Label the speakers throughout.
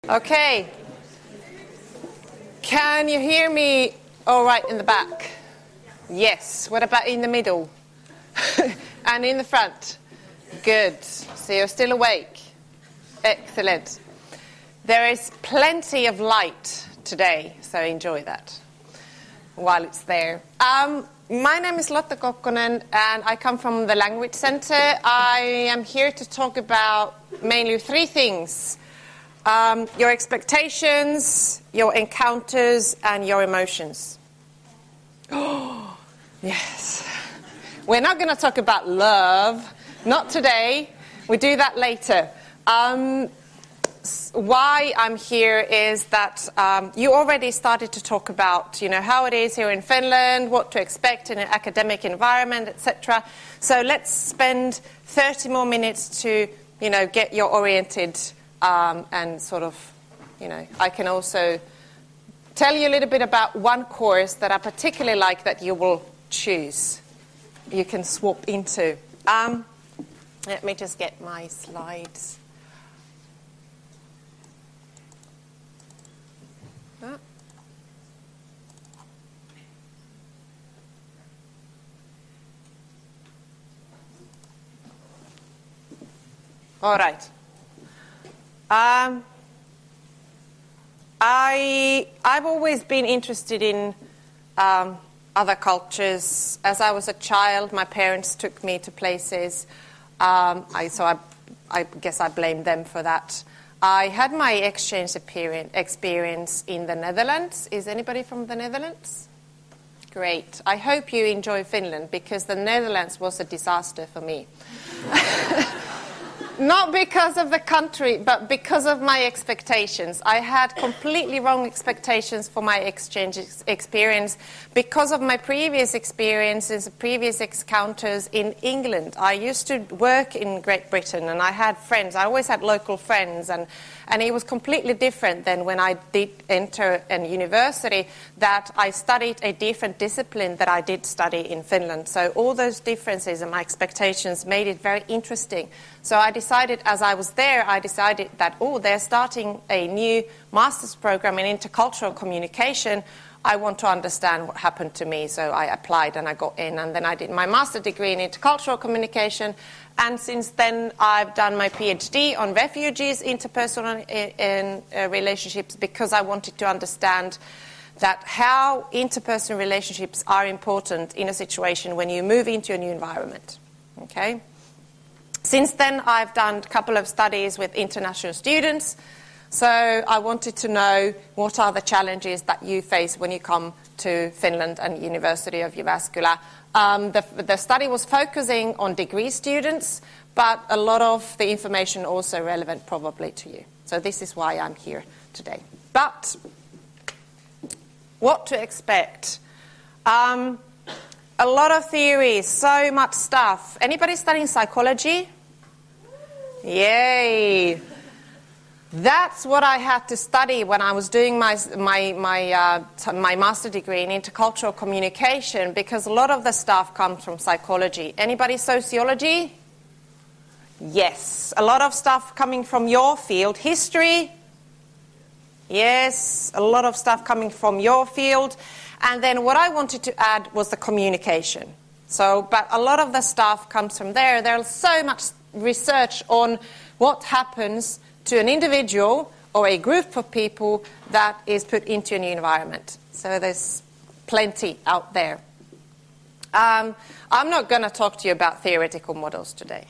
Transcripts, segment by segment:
Speaker 1: Okay. Can you hear me all right in the back? Yes. What about in the middle? And in the front? Good. So you're still awake. Excellent. There is plenty of light today, so enjoy that while it's there. My name is Lotta Kokkonen, and I come from the Language Center. I am here to talk about mainly three things. Your expectations, your encounters, and your emotions. Oh, yes. We're not going to talk about love. Not today. We do that later. Why I'm here is that you already started to talk about, how it is here in Finland, what to expect in an academic environment, etc. So let's spend 30 more minutes to, get you oriented and sort of, I can also tell you a little bit about one course that I particularly like that you will choose. You can swap into. Let me just get my slides. All right. I've always been interested in other cultures. As I was a child, my parents took me to places. So I guess I blame them for that. I had my exchange experience in the Netherlands. Is anybody from the Netherlands? Great. I hope you enjoy Finland, because the Netherlands was a disaster for me. Not because of the country, but because of my expectations. I had completely wrong expectations for my exchange experience because of my previous experiences, previous encounters in England. I used to work in Great Britain, and I had friends. I always had local friends, and it was completely different than when I did enter a university, that I studied a different discipline that I did study in Finland. So all those differences and my expectations made it very interesting. So I decided, as I was there, that, they're starting a new master's program in intercultural communication. I want to understand what happened to me. So I applied and I got in, and then I did my master's degree in intercultural communication. And since then, I've done my PhD on refugees, interpersonal relationships, because I wanted to understand that how interpersonal relationships are important in a situation when you move into a new environment. Okay? Since then, I've done a couple of studies with international students. So I wanted to know what are the challenges that you face when you come to Finland and University of Jyväskylä. The study was focusing on degree students, but a lot of the information also relevant probably to you. So this is why I'm here today. But what to expect? A lot of theories, so much stuff. Anybody studying psychology? Yay! That's what I had to study when I was doing my master degree in intercultural communication, because a lot of the stuff comes from psychology. Anybody sociology? Yes. A lot of stuff coming from your field. History? Yes. A lot of stuff coming from your field. And then what I wanted to add was the communication. But a lot of the stuff comes from there. There's so much research on what happens to an individual or a group of people that is put into a new environment. So there's plenty out there. I'm not going to talk to you about theoretical models today.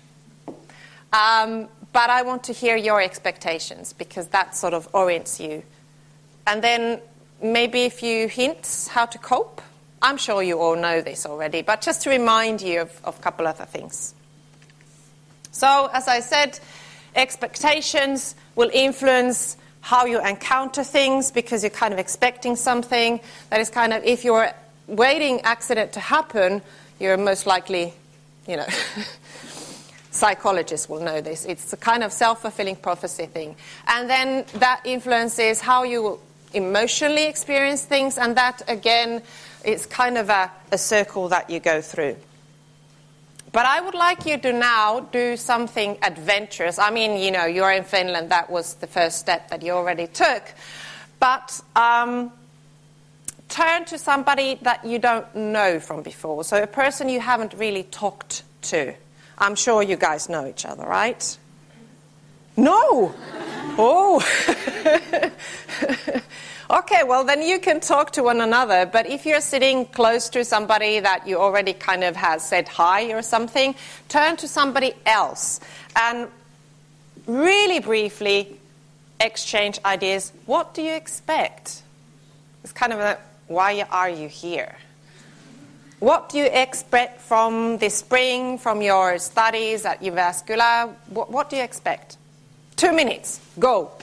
Speaker 1: But I want to hear your expectations, because that sort of orients you. And then maybe a few hints how to cope. I'm sure you all know this already, but just to remind you of a couple other things. So, as I said, expectations will influence how you encounter things, because you're kind of expecting something. That is kind of, if you're waiting accident to happen, you're most likely, psychologists will know this. It's a kind of self-fulfilling prophecy thing. And then that influences how you emotionally experience things, and that, again, it's kind of a circle that you go through. But I would like you to now do something adventurous. I mean, you're in Finland. That was the first step that you already took. But turn to somebody that you don't know from before. So a person you haven't really talked to. I'm sure you guys know each other, right? No! Oh! Okay, well, then you can talk to one another. But if you're sitting close to somebody that you already kind of has said hi or something, turn to somebody else and really briefly exchange ideas. What do you expect? It's kind of a, why are you here? What do you expect from this spring, from your studies at Jyväskylä? What do you expect? 2 minutes. Go.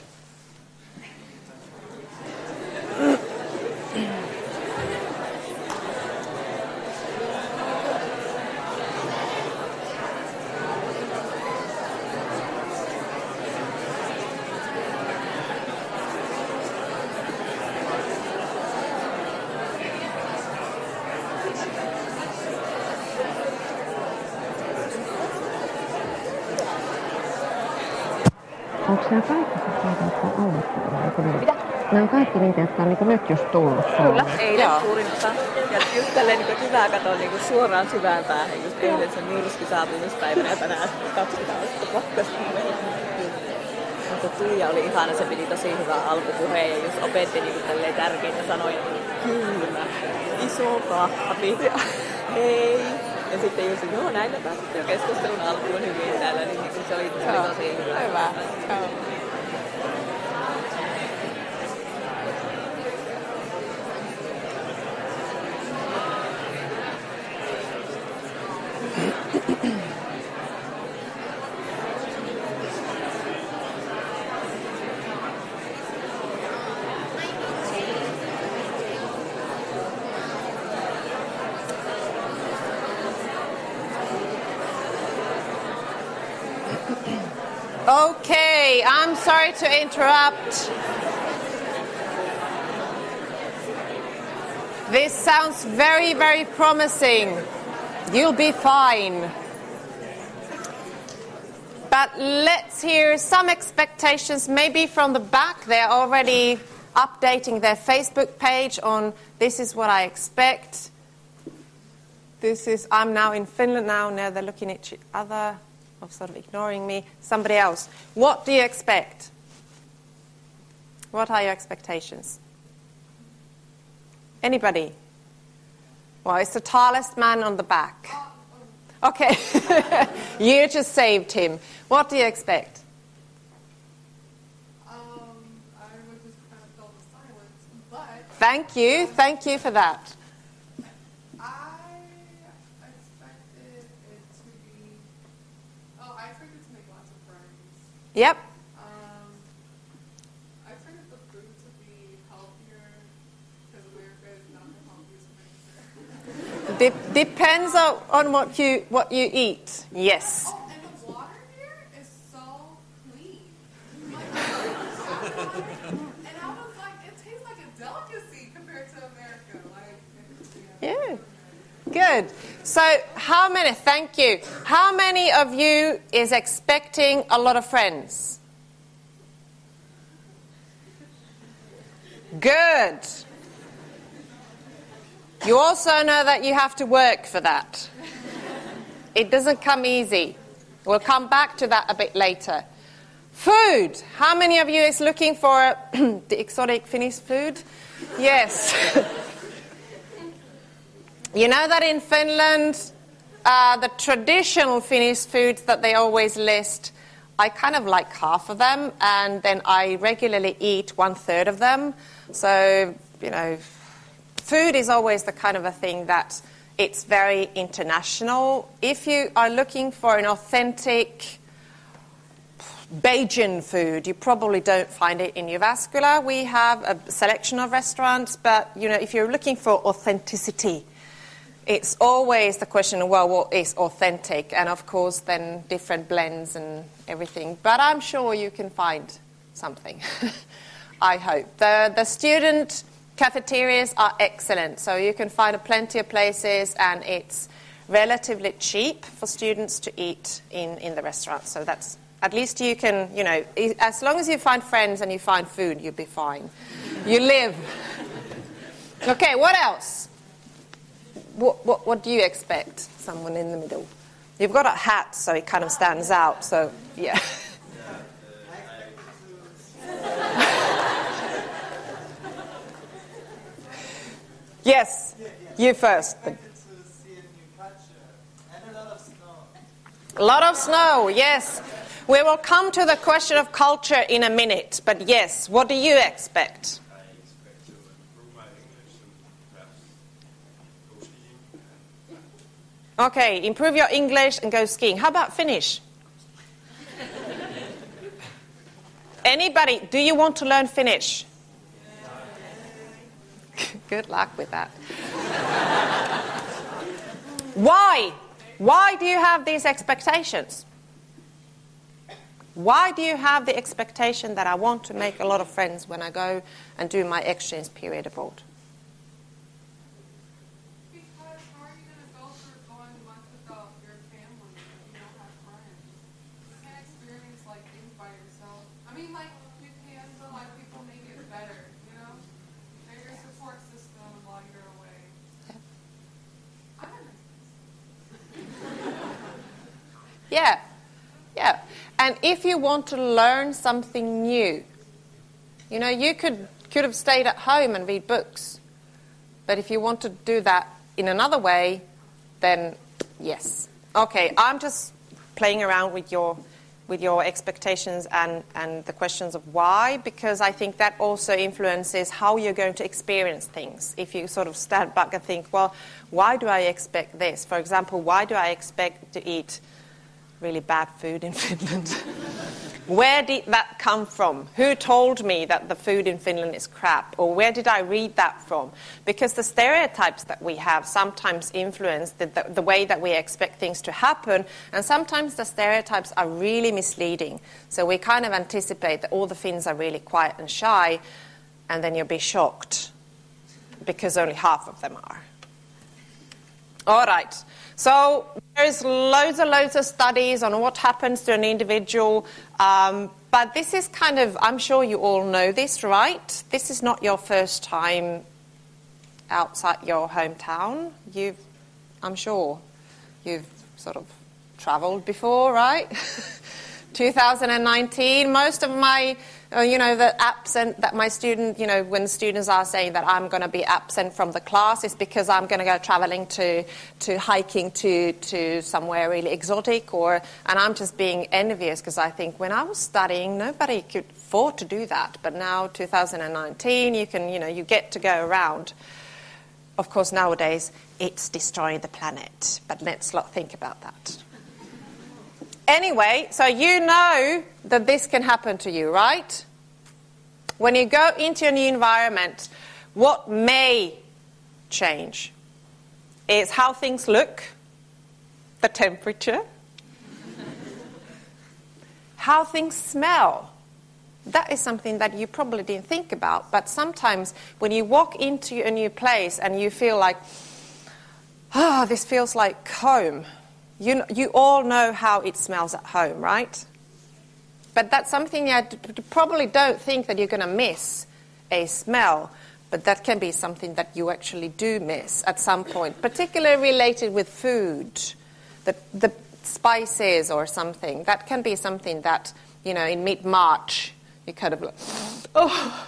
Speaker 2: Onko nämä kaikki sitten jotka aloittaa? Mitä? Nämä on kaikki niitä, jotka on nyt just tullut Suomeen.
Speaker 3: Kyllä, eilen suurinta. Ja just tälleen hyvää katsoa suoraan syvään päähän. Just eilen se myrsky saapumispäivänä ja tänään 20 astetta pakkasta. Mutta Tuija oli ihana, se piti tosi hyvää alkupuheen ja just opetti tärkeitä sanoja. Kylmä, iso kahvi, hei. Ja sitten just, näin me päästiin jo keskustelun alkuun hyvin täällä, niin se oli tosi hyvä. Hyvä.
Speaker 1: Okay, I'm sorry to interrupt. This sounds very, very promising. You'll be fine. But let's hear some expectations, maybe from the back. They're already updating their Facebook page on this is what I expect. I'm now in Finland now they're looking at each other. Of sort of ignoring me. Somebody else. What do you expect? What are your expectations? Anybody? Well, it's the tallest man on the back. Okay. You just saved him. What do you expect?
Speaker 4: I would just kind of fill the silence, but...
Speaker 1: Thank you for that. Yep.
Speaker 4: I expected the food to be healthier because America is not the healthiest place.
Speaker 1: Depends on what you eat. Yes.
Speaker 4: Oh, and the water here is so clean. And I was like, it tastes like a delicacy compared to America.
Speaker 1: Yeah. Good. So thank you. How many of you is expecting a lot of friends? Good. You also know that you have to work for that. It doesn't come easy. We'll come back to that a bit later. Food. How many of you is looking for the exotic Finnish food? Yes. You know that in Finland, the traditional Finnish foods that they always list, I kind of like half of them, and then I regularly eat 1/3 of them. So, food is always the kind of a thing that it's very international. If you are looking for an authentic Bajan food, you probably don't find it in Jyväskylä. We have a selection of restaurants, but, if you're looking for authenticity, it's always the question, well, what is authentic? And, of course, then different blends and everything. But I'm sure you can find something, I hope. The student cafeterias are excellent, so you can find plenty of places, and it's relatively cheap for students to eat in the restaurant. So that's, at least you can, as long as you find friends and you find food, you'll be fine. You live. Okay, what else? What do you expect? Someone in the middle. You've got a hat, so it kind of stands out. So, yeah. Yes, you first. A lot of snow, yes. We will come to the question of culture in a minute, but yes, what do you expect?
Speaker 5: I expect to improve my English and perhaps go skiing.
Speaker 1: Okay, improve your English and go skiing. How about Finnish? Anybody, do you want to learn Finnish? Good luck with that. Why? Why do you have these expectations? Why do you have the expectation that I want to make a lot of friends when I go and do my exchange period abroad?
Speaker 4: Because how are you going to go through going months without your family if you don't have friends? You can't experience like things by yourself. I mean, like you can, but like people make it better, you know? They're your support system while you're away. I don't know.
Speaker 1: Yeah, yeah. And if you want to learn something new, you could have stayed at home and read books. But if you want to do that in another way, then yes. Okay, I'm just playing around with your expectations and the questions of why, because I think that also influences how you're going to experience things. If you sort of stand back and think, well, why do I expect this? For example, why do I expect to eat really bad food in Finland? Where did that come from? Who told me that the food in Finland is crap? Or where did I read that from? Because the stereotypes that we have sometimes influence the way that we expect things to happen, and sometimes the stereotypes are really misleading. So we kind of anticipate that all the Finns are really quiet and shy, and then you'll be shocked because only half of them are. All right. So there's loads of studies on what happens to an individual, but this is kind of, I'm sure you all know this, right? This is not your first time outside your hometown. I'm sure you've sort of traveled before, right? 2019, most of my, the absent that my student, when students are saying that I'm going to be absent from the class, is because I'm going to go traveling to hiking to somewhere really exotic, and I'm just being envious because I think when I was studying, nobody could afford to do that. But now, 2019, you can, you get to go around. Of course, nowadays, it's destroying the planet, but let's not think about that. Anyway, so you know that this can happen to you, right? When you go into a new environment, what may change is how things look, the temperature, how things smell. That is something that you probably didn't think about, but sometimes when you walk into a new place and you feel like, this feels like home. You all know how it smells at home, right? But that's something you probably don't think that you're going to miss a smell, but that can be something that you actually do miss at some point, particularly related with food, the spices or something. That can be something that, in mid-March, you kind of like, oh.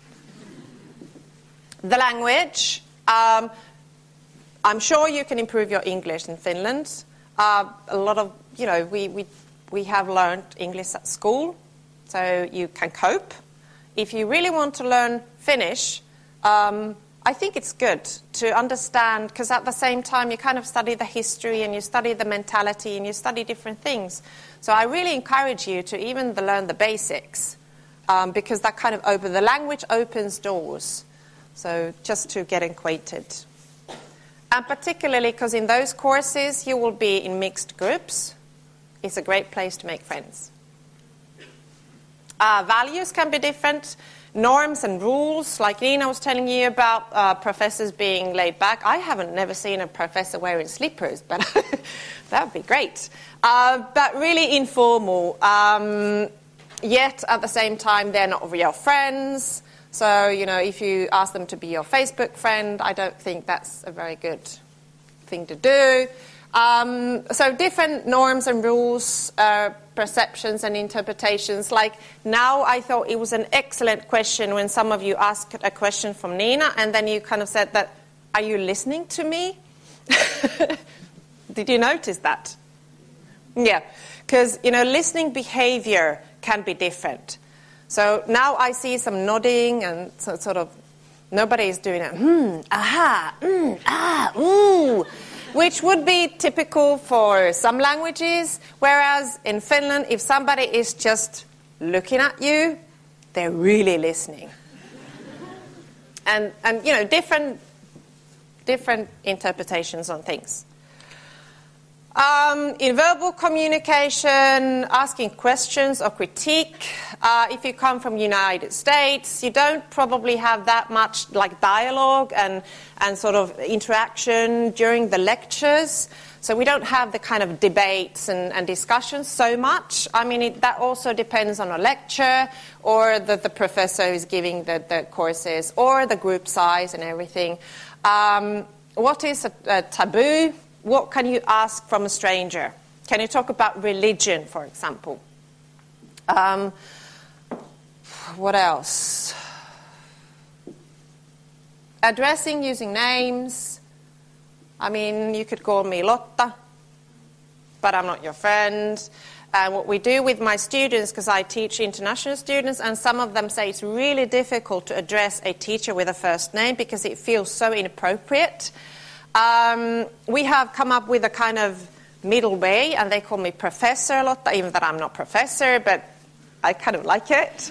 Speaker 1: The language. I'm sure you can improve your English in Finland. A lot of, we have learned English at school, so you can cope. If you really want to learn Finnish, I think it's good to understand, because at the same time you kind of study the history and you study the mentality and you study different things. So I really encourage you to even learn the basics, because that kind of the language opens doors. So just to get acquainted. And particularly because in those courses you will be in mixed groups. It's a great place to make friends. Values can be different. norms and rules, like Nina was telling you about professors being laid back. I haven't never seen a professor wearing slippers, but that would be great. But really informal. Yet at the same time, they're not real friends. So, if you ask them to be your Facebook friend, I don't think that's a very good thing to do. So different norms and rules, perceptions and interpretations. Like now I thought it was an excellent question when some of you asked a question from Nina and then you kind of said that, are you listening to me? Did you notice that? Yeah, because, listening behavior can be different. So now I see some nodding and sort of nobody is doing it, aha, ooh, which would be typical for some languages, whereas in Finland, if somebody is just looking at you, they're really listening. And different interpretations on things. In verbal communication, asking questions or critique. If you come from the United States, you don't probably have that much like dialogue and sort of interaction during the lectures. So we don't have the kind of debates and discussions so much. I mean, that also depends on a lecture or the professor who's giving the courses or the group size and everything. What is a taboo? What can you ask from a stranger? Can you talk about religion, for example? What else? Addressing using names. I mean, you could call me Lotta, but I'm not your friend. And what we do with my students, because I teach international students, and some of them say it's really difficult to address a teacher with a first name because it feels so inappropriate. We have come up with a kind of middle way, and they call me Professor Lotta, even though I'm not professor, but I kind of like it.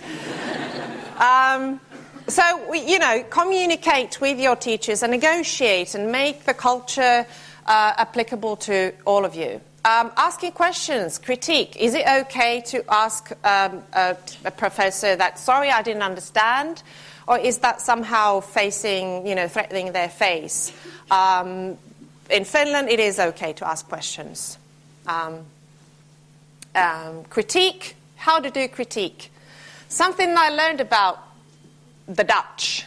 Speaker 1: So, communicate with your teachers and negotiate and make the culture applicable to all of you. Asking questions, critique. Is it okay to ask a professor that, sorry, I didn't understand? Or is that somehow threatening their face? In Finland, it is okay to ask questions. Critique. How to do critique. Something I learned about the Dutch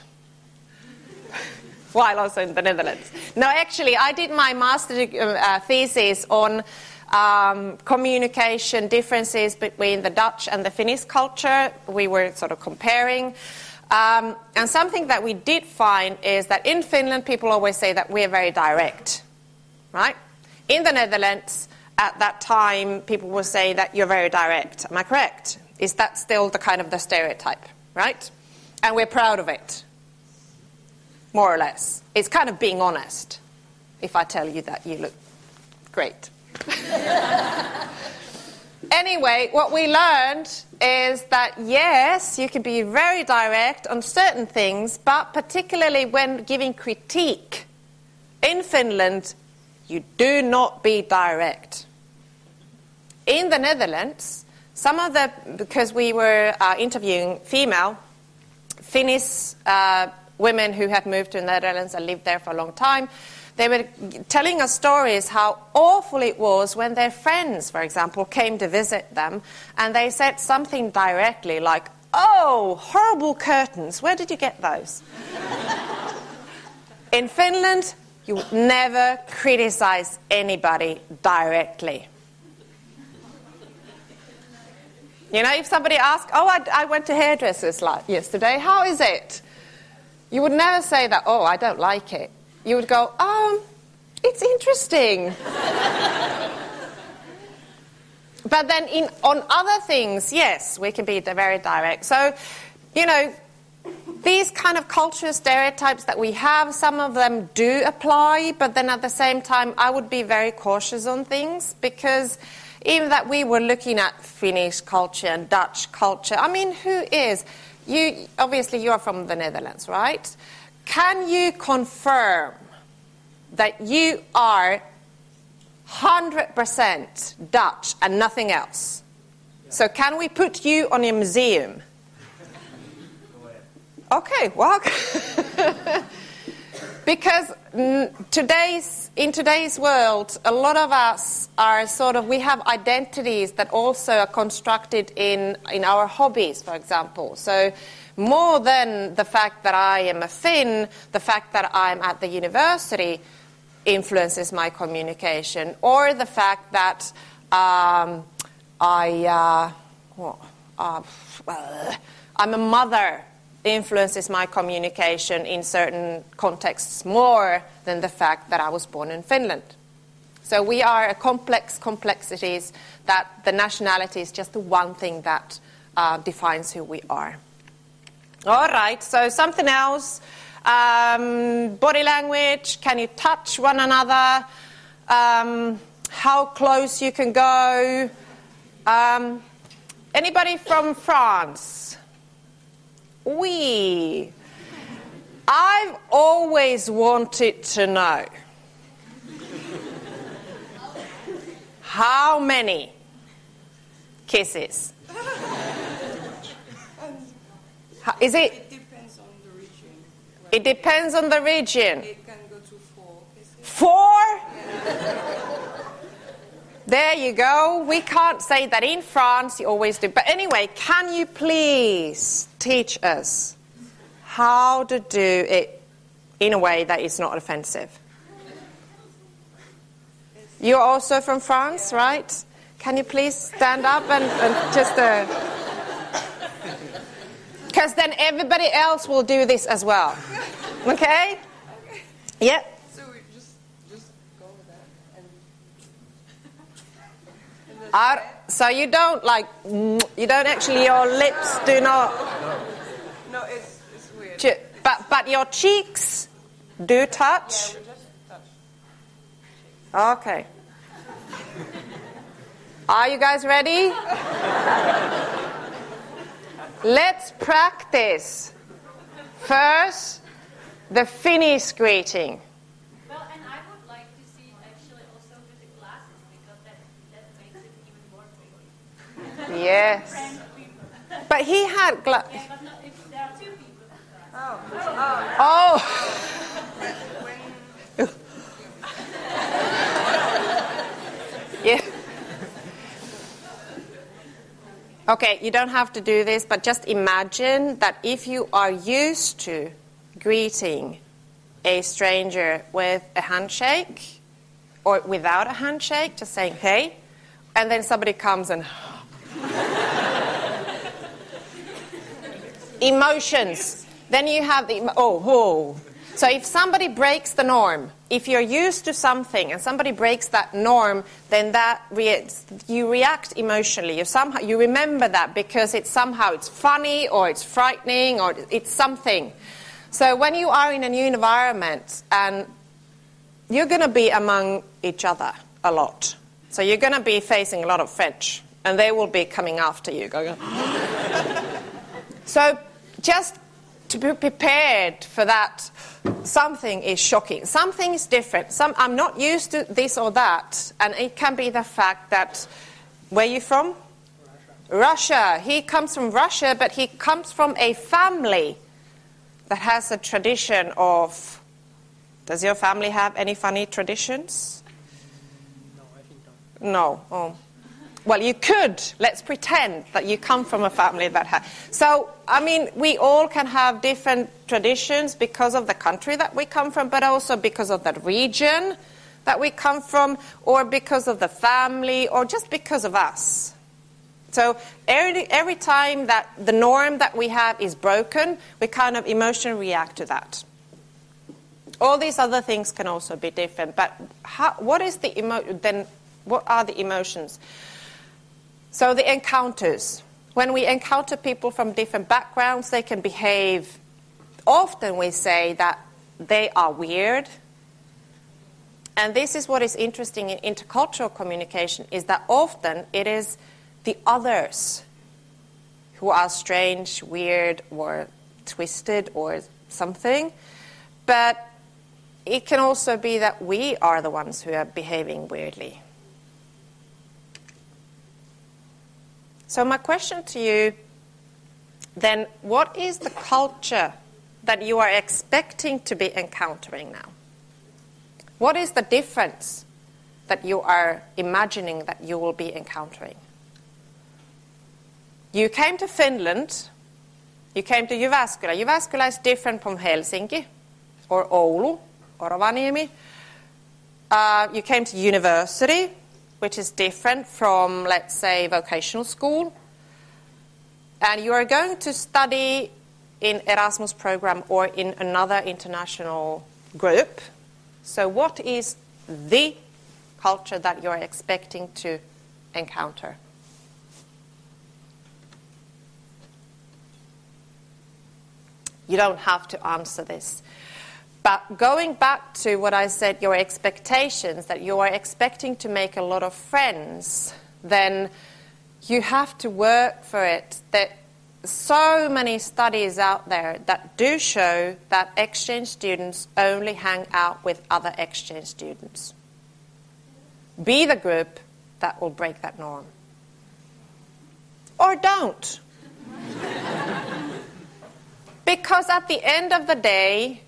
Speaker 1: while also in the Netherlands. No, actually, I did my master thesis on communication differences between the Dutch and the Finnish culture. We were sort of comparing. And something that we did find is that in Finland, people always say that we're very direct, right? In the Netherlands, at that time, people will say that you're very direct. Am I correct? Is that still the kind of the stereotype, right? And we're proud of it, more or less. It's kind of being honest, if I tell you that you look great. Anyway, what we learned is that, yes, you can be very direct on certain things, but particularly when giving critique, in Finland, you do not be direct. In the Netherlands, because we were interviewing female Finnish women who had moved to the Netherlands and lived there for a long time, they were telling us stories how awful it was when their friends, for example, came to visit them and they said something directly like, oh, horrible curtains, where did you get those? In Finland, you would never criticize anybody directly. If somebody asks, oh, I went to hairdressers yesterday, how is it? You would never say that, oh, I don't like it. You would go, it's interesting. But then on other things, yes, we can be very direct. So, these kind of cultural stereotypes that we have, some of them do apply, but then at the same time, I would be very cautious on things because even that we were looking at Finnish culture and Dutch culture, I mean, who is? Obviously, you are from the Netherlands, right? Can you confirm that you are 100% Dutch and nothing else? So can we put you on a museum? Okay, well, because in today's world, a lot of us are we have identities that also are constructed in our hobbies, for example. So more than the fact that I am a Finn, the fact that I'm at the university influences my communication, or the fact that I'm a mother influences my communication in certain contexts more than the fact that I was born in Finland. So we are a complexities that the nationality is just the one thing that defines who we are. All right, so something else. Body language, can you touch one another? How close you can go? Anybody from France? Oui. I've always wanted to know how many kisses? Is it?
Speaker 6: It depends on the region.
Speaker 1: It depends on the region.
Speaker 6: It can go to 4 kisses.
Speaker 1: 4? There you go. We can't say that in France you always do. But anyway, can you please teach us how to do it in a way that is not offensive? You're also from France, right? Can you please stand up and just... Because then everybody else will do this as well. Okay? Yeah.
Speaker 6: So we just go with that.
Speaker 1: So you don't you don't actually, your lips do not...
Speaker 6: No, it's weird.
Speaker 1: But your cheeks do touch?
Speaker 6: Yeah, we just touch.
Speaker 1: Okay. Are you guys ready? Let's practice. First, the Finnish greeting.
Speaker 7: Well, and I would like to see actually also with the glasses, because that makes it even more pretty.
Speaker 1: Yes. But he had glasses.
Speaker 7: Yeah, but not if there are 2 people.
Speaker 1: Oh. Yeah. Okay, you don't have to do this, but just imagine that if you are used to greeting a stranger with a handshake or without a handshake, just saying hey, and then somebody comes and... Emotions. Then you have the... Oh. So if somebody breaks the norm, if you're used to something and somebody breaks that norm, then you react emotionally. You remember that because it's funny or it's frightening or it's something. So when you are in a new environment and you're going to be among each other a lot. So you're going to be facing a lot of French and they will be coming after you. So just to be prepared for that, something is shocking, something is different. I'm not used to this or that, and it can be the fact that, where are you from? Russia. He comes from Russia, but he comes from a family that has a tradition of... Does your family have any funny traditions?
Speaker 8: No, I think not.
Speaker 1: No. Oh. Well, you could. Let's pretend that you come from a family that has. So, I mean, we all can have different traditions because of the country that we come from, but also because of the region that we come from, or because of the family, or just because of us. So every time that the norm that we have is broken, we kind of emotionally react to that. All these other things can also be different, but what are the emotions? So the encounters. When we encounter people from different backgrounds, they can behave. Often we say that they are weird. And this is what is interesting in intercultural communication, is that often it is the others who are strange, weird, or twisted, or something. But it can also be that we are the ones who are behaving weirdly. So my question to you then what is the culture that you are expecting to be encountering now? What is the difference that you are imagining that you will be encountering? You came to Finland, you came to Jyväskylä. Jyväskylä is different from Helsinki or Oulu or Rovaniemi. You came to university, which is different from, let's say, vocational school. And you are going to study in Erasmus program or in another international group. So what is the culture that you're expecting to encounter? You don't have to answer this. But going back to what I said, your expectations, that you are expecting to make a lot of friends, then you have to work for it. There are so many studies out there that do show that exchange students only hang out with other exchange students. Be the group that will break that norm. Or don't. Because at the end of the day,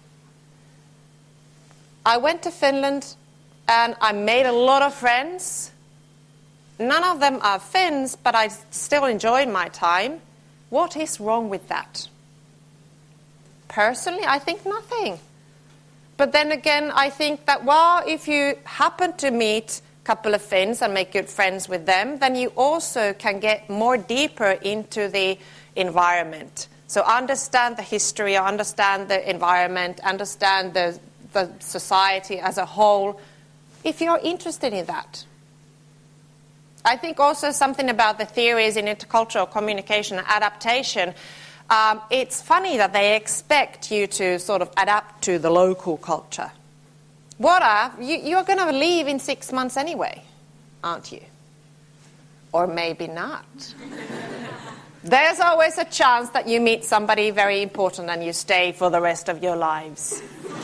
Speaker 1: I went to Finland and I made a lot of friends. None of them are Finns, but I still enjoyed my time. What is wrong with that? Personally, I think nothing. But then again, I think that, well, if you happen to meet a couple of Finns and make good friends with them, then you also can get more deeper into the environment. So understand the history, understand the environment, understand the society as a whole, if you're interested in that. I think also something about the theories in intercultural communication and adaptation, it's funny that they expect you to sort of adapt to the local culture. You're going to leave in 6 months anyway, aren't you? Or maybe not. There's always a chance that you meet somebody very important and you stay for the rest of your lives.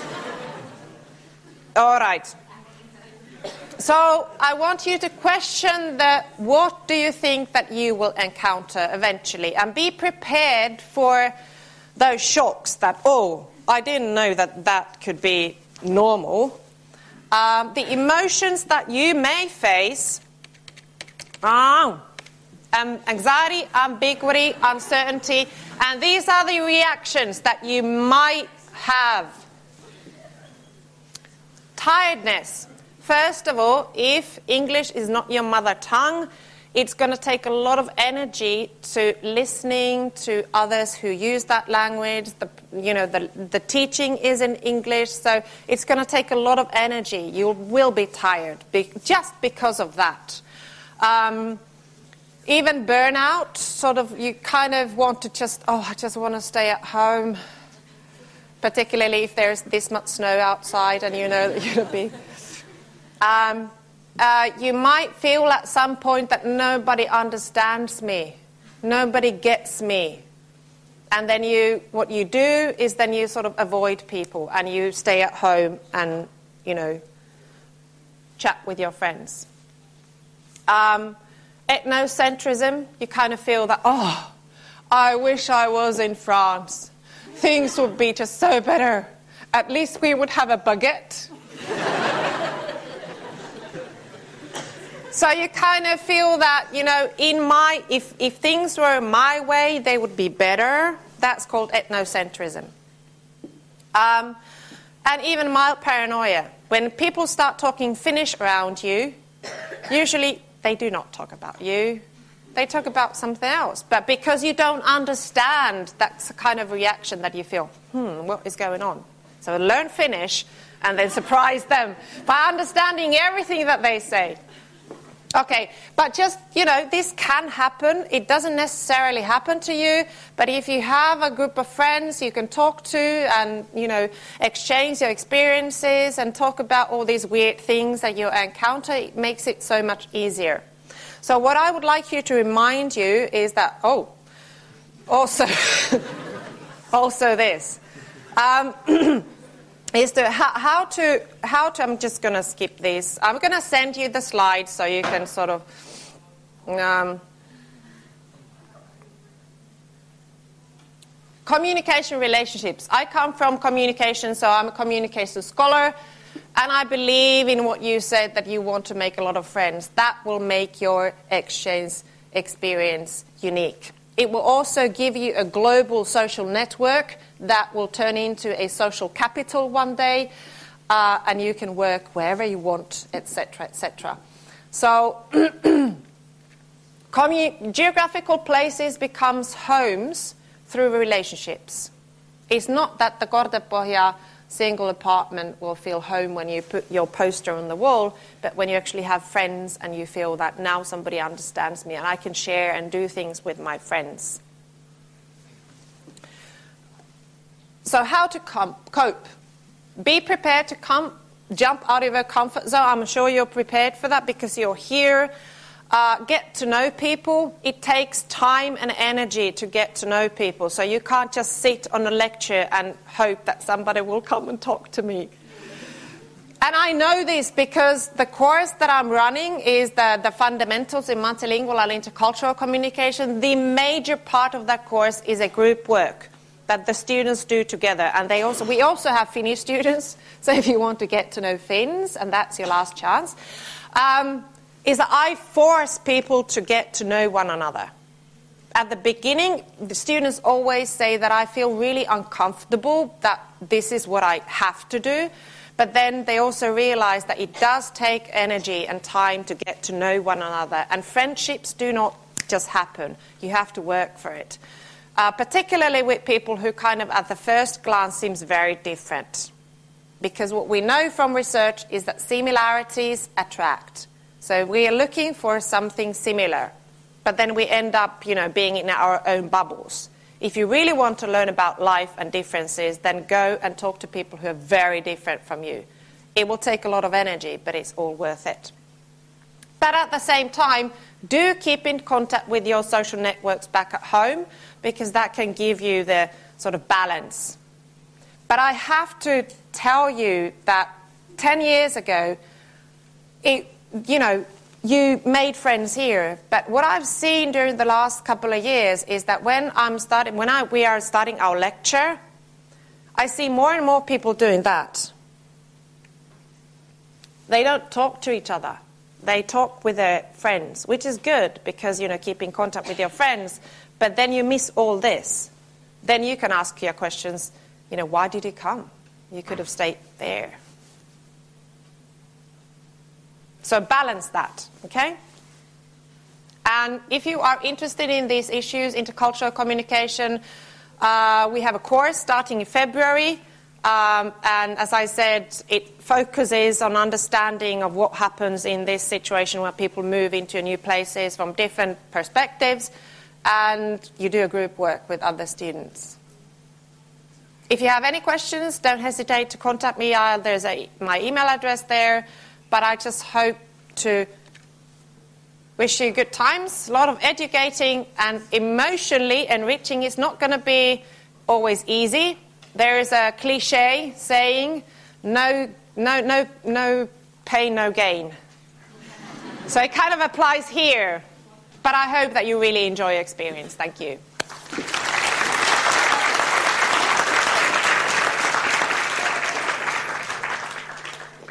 Speaker 1: All right. So I want you to question what do you think that you will encounter eventually, and be prepared for those shocks that, oh, I didn't know that could be normal. The emotions that you may face, anxiety, ambiguity, uncertainty, and these are the reactions that you might have. Tiredness. First of all, if English is not your mother tongue, it's going to take a lot of energy to listening to others who use that language. The teaching is in English, so it's going to take a lot of energy. You will be tired just because of that. Even burnout, sort of, you kind of want to I just want to stay at home. Particularly if there's this much snow outside and you know that you're going to be... you might feel at some point that nobody understands me. Nobody gets me. And then what you do is then you sort of avoid people and you stay at home and, chat with your friends. Ethnocentrism, you kind of feel that, I wish I was in France. Things would be just so better. At least we would have a baguette. So you kind of feel that, if things were my way, they would be better. That's called ethnocentrism. And even mild paranoia. When people start talking Finnish around you, usually they do not talk about you. They talk about something else. But because you don't understand, that's the kind of reaction that you feel, what is going on? So learn Finnish and then surprise them by understanding everything that they say. Okay, but just, this can happen. It doesn't necessarily happen to you, but if you have a group of friends you can talk to and, exchange your experiences and talk about all these weird things that you encounter, it makes it so much easier. So what I would like you to remind you is that, also this, is how to, I'm just going to skip this. I'm going to send you the slides so you can sort of, Communication relationships. I come from communication, so I'm a communication scholar, and I believe in what you said, that you want to make a lot of friends. That will make your exchange experience unique. It will also give you a global social network that will turn into a social capital one day, and you can work wherever you want, etc., etc. So geographical places becomes homes through relationships. It's not that the Kortepohja single apartment will feel home when you put your poster on the wall, but when you actually have friends and you feel that now somebody understands me and I can share and do things with my friends. So how to cope? Be prepared to jump out of your comfort zone. I'm sure you're prepared for that because you're here. Get to know people. It takes time and energy to get to know people. So you can't just sit on a lecture and hope that somebody will come and talk to me. And I know this because the course that I'm running is the fundamentals in multilingual and intercultural communication. The major part of that course is a group work that the students do together. And we also have Finnish students. So if you want to get to know Finns, and that's your last chance, is that I force people to get to know one another. At the beginning, the students always say that I feel really uncomfortable, that this is what I have to do. But then they also realize that it does take energy and time to get to know one another. And friendships do not just happen. You have to work for it. Particularly with people who kind of at the first glance seems very different. Because what we know from research is that similarities attract. So we are looking for something similar, but then we end up, being in our own bubbles. If you really want to learn about life and differences, then go and talk to people who are very different from you. It will take a lot of energy, but it's all worth it. But at the same time, do keep in contact with your social networks back at home, because that can give you the sort of balance. But I have to tell you that 10 years ago, you made friends here, but what I've seen during the last couple of years is that when we are starting our lecture, I see more and more people doing that. They don't talk to each other. They talk with their friends, which is good because, keep in contact with your friends, but then you miss all this. Then you can ask your questions, why did you come? You could have stayed there. So balance that, okay? And if you are interested in these issues, intercultural communication, we have a course starting in February. And as I said, it focuses on understanding of what happens in this situation where people move into new places from different perspectives. And you do a group work with other students. If you have any questions, don't hesitate to contact me. There's my email address there. But I just hope to wish you good times, a lot of educating and emotionally enriching. It's not going to be always easy. There is a cliche saying, no pain, no gain. So it kind of applies here. But I hope that you really enjoy your experience. Thank you.